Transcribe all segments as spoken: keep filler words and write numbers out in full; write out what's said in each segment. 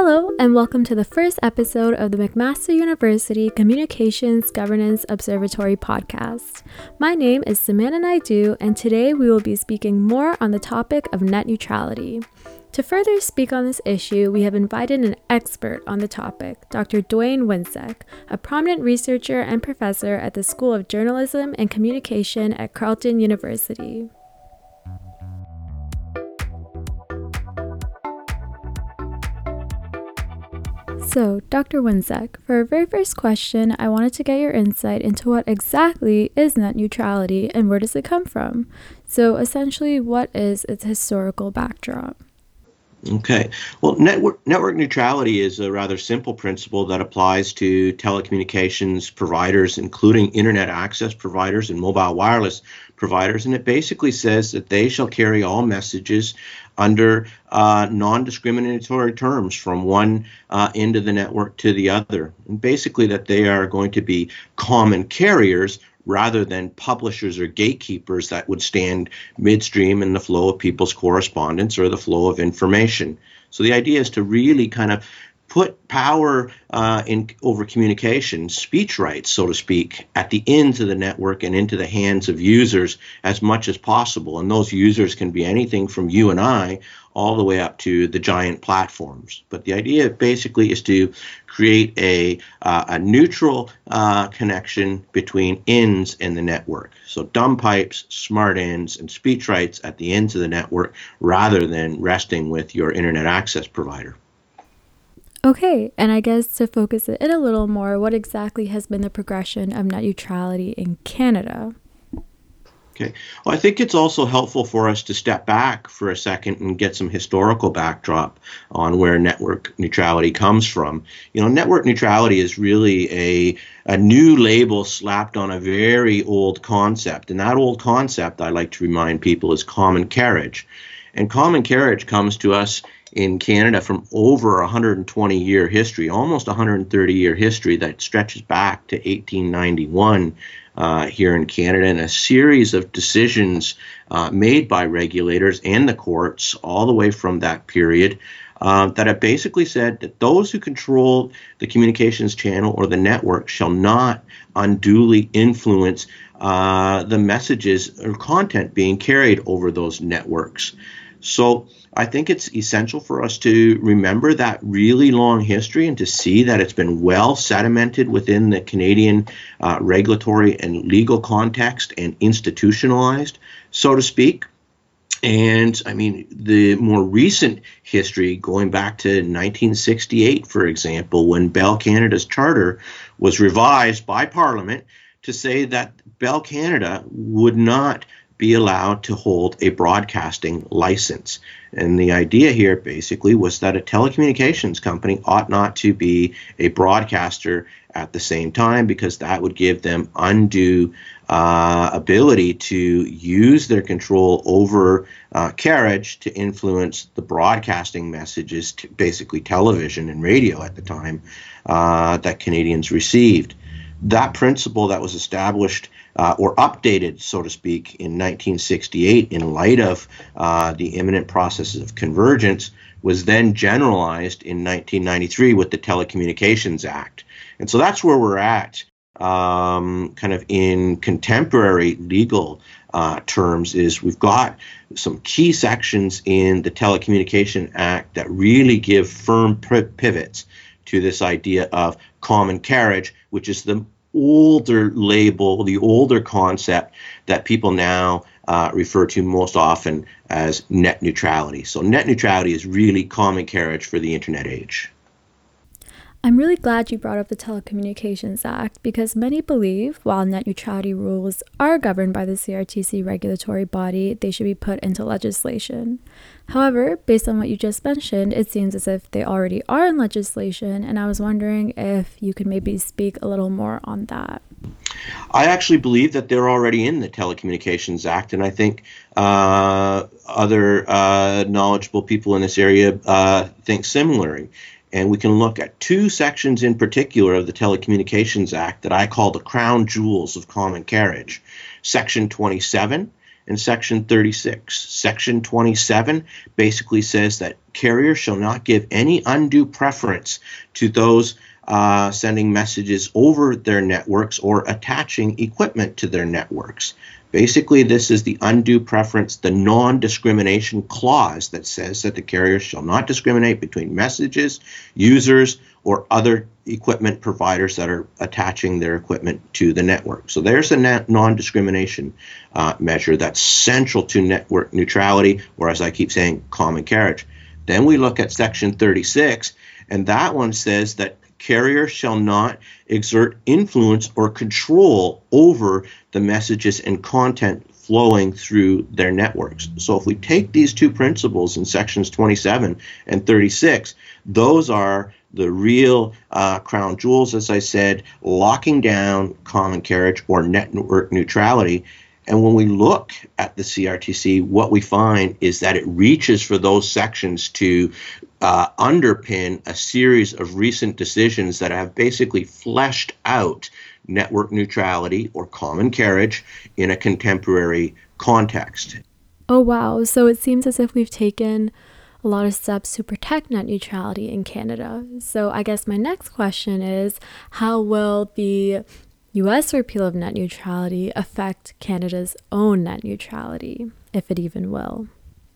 Hello, and welcome to the first episode of the McMaster University Communications Governance Observatory podcast. My name is Samantha Naidu, and today we will be speaking more on the topic of net neutrality. To further speak on this issue, we have invited an expert on the topic, Doctor Duane Wincek, a prominent researcher and professor at the School of Journalism and Communication at Carleton University. So, Doctor Wincek, for our very first question, I wanted to get your insight into what exactly is net neutrality and where does it come from? So, essentially, what is its historical backdrop? Okay. Well, network, network neutrality is a rather simple principle that applies to telecommunications providers, including internet access providers and mobile wireless providers. And it basically says that they shall carry all messages under uh, non-discriminatory terms from one uh, end of the network to the other. And basically that they are going to be common carriers rather than publishers or gatekeepers that would stand midstream in the flow of people's correspondence or the flow of information. So the idea is to really kind of put power uh, in over communication, speech rights, so to speak, at the ends of the network and into the hands of users as much as possible. And those users can be anything from you and I all the way up to the giant platforms. But the idea basically is to create a, uh, a neutral uh, connection between ends in the network. So dumb pipes, smart ends, and speech rights at the ends of the network rather than resting with your internet access provider. Okay, and I guess to focus it in a little more, what exactly has been the progression of net neutrality in Canada? Okay. Well, I think it's also helpful for us to step back for a second and get some historical backdrop on where network neutrality comes from. You know, network neutrality is really a, a new label slapped on a very old concept. And that old concept, I like to remind people, is common carriage. And common carriage comes to us in Canada from over a one hundred twenty year history, almost one hundred thirty year history that stretches back to eighteen ninety-one uh, here in Canada, and a series of decisions uh, made by regulators and the courts all the way from that period uh, that have basically said that those who control the communications channel or the network shall not unduly influence uh, the messages or content being carried over those networks. So I think it's essential for us to remember that really long history and to see that it's been well sedimented within the Canadian uh, regulatory and legal context and institutionalized, so to speak. And I mean, the more recent history going back to nineteen sixty-eight, for example, when Bell Canada's charter was revised by Parliament to say that Bell Canada would not be allowed to hold a broadcasting license. And the idea here basically was that a telecommunications company ought not to be a broadcaster at the same time, because that would give them undue uh, ability to use their control over uh, carriage to influence the broadcasting messages, to basically television and radio at the time, uh, that Canadians received. That principle that was established uh, or updated, so to speak, in nineteen sixty-eight in light of uh, the imminent processes of convergence was then generalized in nineteen ninety-three with the Telecommunications Act. And so that's where we're at um, kind of in contemporary legal uh, terms, is we've got some key sections in the Telecommunications Act that really give firm pivots to this idea of common carriage, which is the older label, the older concept that people now uh, refer to most often as net neutrality. So net neutrality is really common carriage for the internet age. I'm really glad you brought up the Telecommunications Act, because many believe while net neutrality rules are governed by the C R T C regulatory body, they should be put into legislation. However, based on what you just mentioned, it seems as if they already are in legislation, and I was wondering if you could maybe speak a little more on that. I actually believe that they're already in the Telecommunications Act, and I think uh, other uh, knowledgeable people in this area uh, think similarly. And we can look at two sections in particular of the Telecommunications Act that I call the crown jewels of common carriage. Section twenty-seven and Section thirty-six. Section twenty-seven basically says that carriers shall not give any undue preference to those uh, sending messages over their networks or attaching equipment to their networks. Basically, this is the undue preference, the non-discrimination clause that says that the carrier shall not discriminate between messages, users, or other equipment providers that are attaching their equipment to the network. So there's a non-discrimination uh, measure that's central to network neutrality, or as I keep saying, common carriage. Then we look at Section thirty-six, and that one says that carriers shall not exert influence or control over the messages and content flowing through their networks. So if we take these two principles in sections twenty-seven and thirty-six, those are the real uh, crown jewels, as I said, locking down common carriage or network neutrality. And when we look at the C R T C, what we find is that it reaches for those sections to uh, underpin a series of recent decisions that have basically fleshed out network neutrality or common carriage in a contemporary context. Oh, wow. So it seems as if we've taken a lot of steps to protect net neutrality in Canada. So I guess my next question is, how will the U S repeal of net neutrality affect Canada's own net neutrality, if it even will?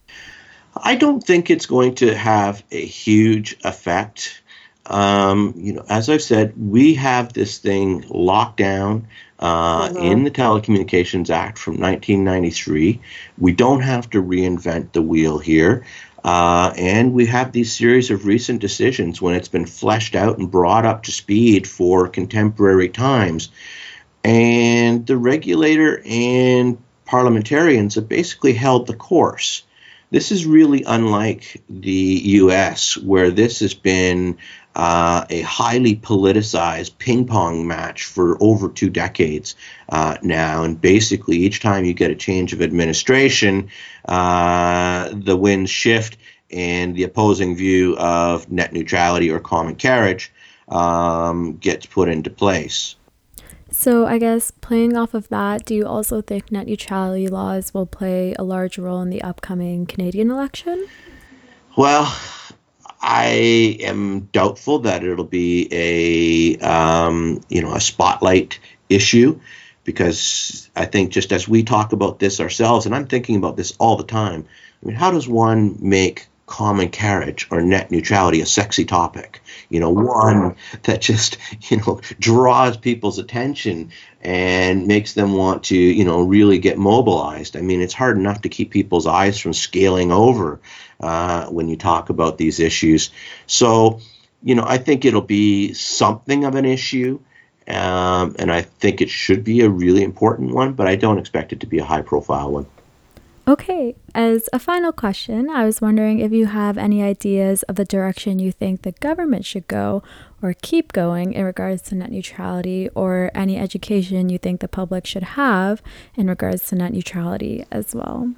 I don't think it's going to have a huge effect. Um, you know, as I've said, we have this thing locked down uh, mm-hmm. in the Telecommunications Act from nineteen ninety-three. We don't have to reinvent the wheel here. Uh, and we have these series of recent decisions when it's been fleshed out and brought up to speed for contemporary times. And the regulator and parliamentarians have basically held the course. This is really unlike the U S, where this has been uh, a highly politicized ping pong match for over two decades uh, now. And basically, each time you get a change of administration, uh, the winds shift and the opposing view of net neutrality or common carriage um, gets put into place. So I guess playing off of that, do you also think net neutrality laws will play a large role in the upcoming Canadian election? Well, I am doubtful that it'll be a um, you know a spotlight issue, because I think just as we talk about this ourselves, and I'm thinking about this all the time, I mean, how does one make common carriage or net neutrality a sexy topic? You know, one that just, you know, draws people's attention and makes them want to, you know, really get mobilized. I mean, it's hard enough to keep people's eyes from scaling over uh, when you talk about these issues. So, you know, I think it'll be something of an issue. Um, and I think it should be a really important one, but I don't expect it to be a high profile one. Okay, as a final question, I was wondering if you have any ideas of the direction you think the government should go or keep going in regards to net neutrality, or any education you think the public should have in regards to net neutrality as well.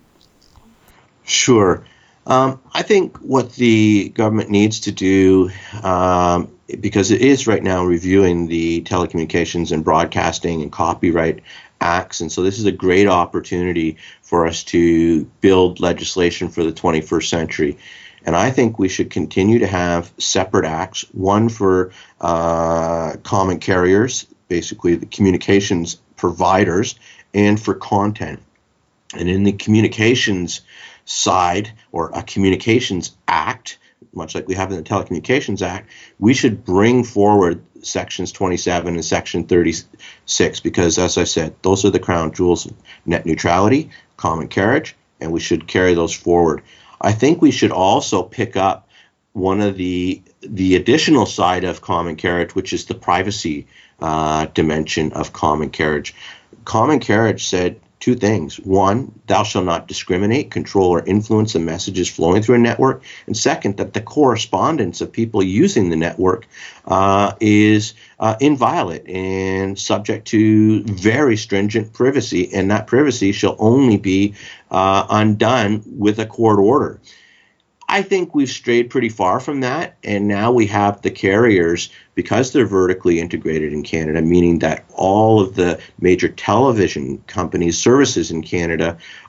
Sure. Um, I think what the government needs to do, um, because it is right now reviewing the Telecommunications and Broadcasting and Copyright Acts, and so this is a great opportunity for us to build legislation for the twenty-first century. And I think we should continue to have separate acts, one for uh, common carriers, basically the communications providers, and for content. And in the communications side, or a communications act, much like we have in the Telecommunications Act, we should bring forward sections twenty-seven and section thirty-six, because, as I said, those are the crown jewels of net neutrality, common carriage, and we should carry those forward. I think we should also pick up one of the the additional side of common carriage, which is the privacy uh, dimension of common carriage. Common carriage said two things. One, thou shalt not discriminate, control, or influence the messages flowing through a network. And second, that the correspondence of people using the network uh, is uh, inviolate and subject to very stringent privacy. And that privacy shall only be uh, undone with a court order. I think we've strayed pretty far from that, and now we have the carriers, because they're vertically integrated in Canada, meaning that all of the major television companies' services in Canada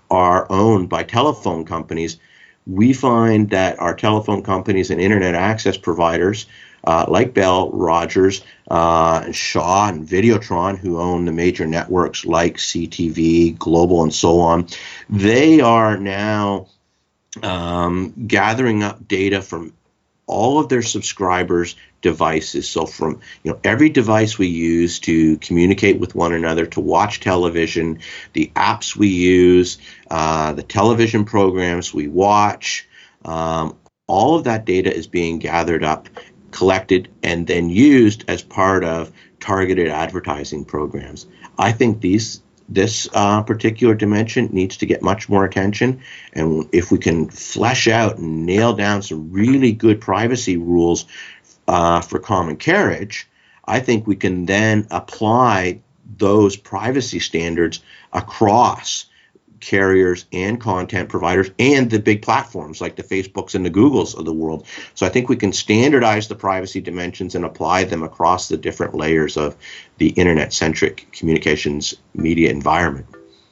are owned by telephone companies, we find that our telephone companies and internet access providers uh, like Bell, Rogers, uh, and Shaw and Videotron, who own the major networks like C T V, Global, and so on, they are now um, gathering up data from all of their subscribers' devices. So from you know every device we use to communicate with one another, to watch television, the apps we use, uh, the television programs we watch, um, all of that data is being gathered up, collected, and then used as part of targeted advertising programs. I think these this uh, particular dimension needs to get much more attention. And if we can flesh out and nail down some really good privacy rules uh, for common carriage, I think we can then apply those privacy standards across carriers and content providers and the big platforms like the Facebooks and the Googles of the world. So I think we can standardize the privacy dimensions and apply them across the different layers of the internet-centric communications media environment.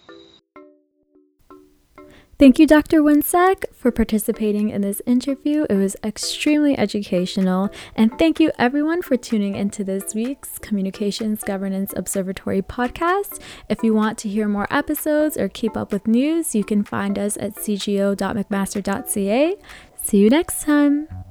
Thank you, Doctor Winsack, for participating in this interview. It was extremely educational. And thank you, everyone, for tuning into this week's Communications Governance Observatory podcast. If you want to hear more episodes or keep up with news, you can find us at c g o dot mcmaster dot c a. See you next time.